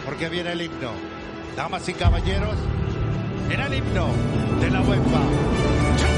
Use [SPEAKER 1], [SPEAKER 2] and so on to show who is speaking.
[SPEAKER 1] porque viene el himno. Damas y caballeros, era el himno de la UEFA.